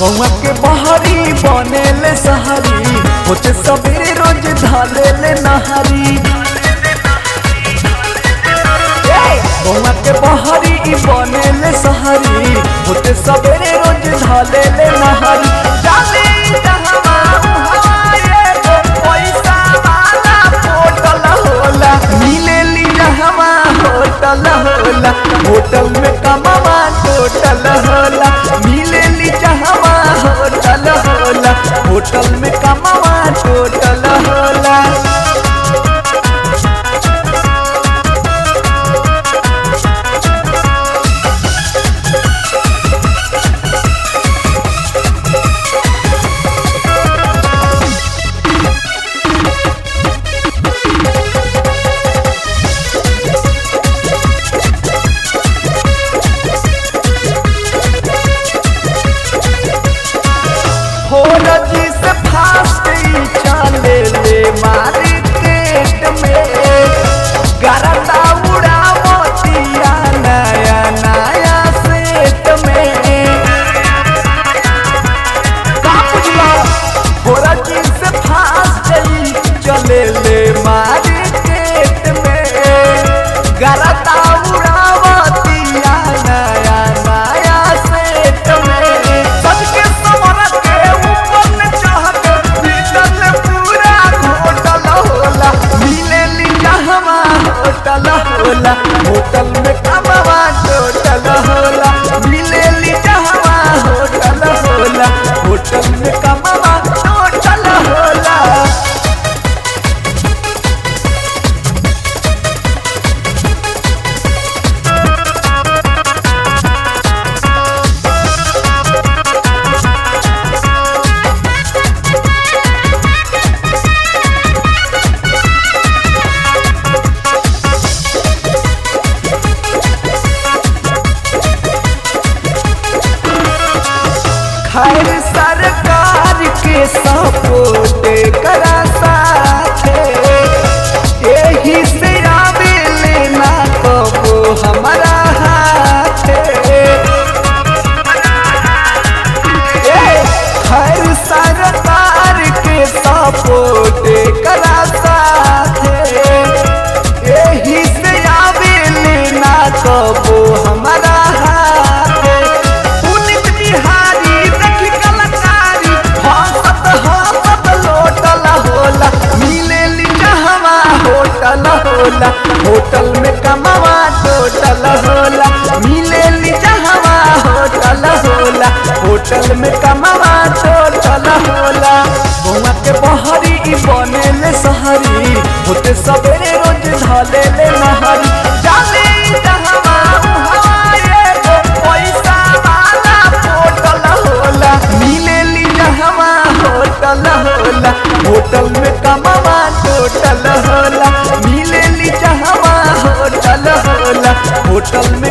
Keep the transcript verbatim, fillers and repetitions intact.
गौवा के बहरी बनेले सहरी होते सबेरे रोज धालेले नहरी। गौवा के बहरी बनेले सहरी होते सबेरे रोज धालेले नहरी। जाने जहवा उहाए गो पैसा वाला होटल होला मिलेली जहवा होटल होला। होटल में कमावा टोटल होला मिलेली जहवा होटल होला। होटल में कमावा टोटल होला। जी से फास्ट चले ले मार्केट में गरदा उड़ावतिया नया नया सेट में। भोरा जी से फास्ट चले ले मार्केट में गरदा उड़ावतिया नया नया सेट में। सबके समर के होला होटल में कमावा टोटल होला मिलेली जहवा होटल होला। होटल में कमावा टोटल होला। खैर सरकार के सपोर्ट करा साथे यही से आवे लेना कबो हमारा हाथे। खैर सरकार के सपोर्ट करा साथे यही से आवे लेना कबो हमारा होला। होटल में कमावा टोटल होला मिलेली जहवा होटल होला। होटल में कमावा टोटल होला। गौवा के बहरी बनेले सहरी होते सबेरे रोज धालेले नहरी। जाने जहवा उहाए गो पैसा वाला होटल होला मिलेली जहवा होटल होला। होटल में कमावा टोटल होला मिलेली जहवा होटल होला। होटल में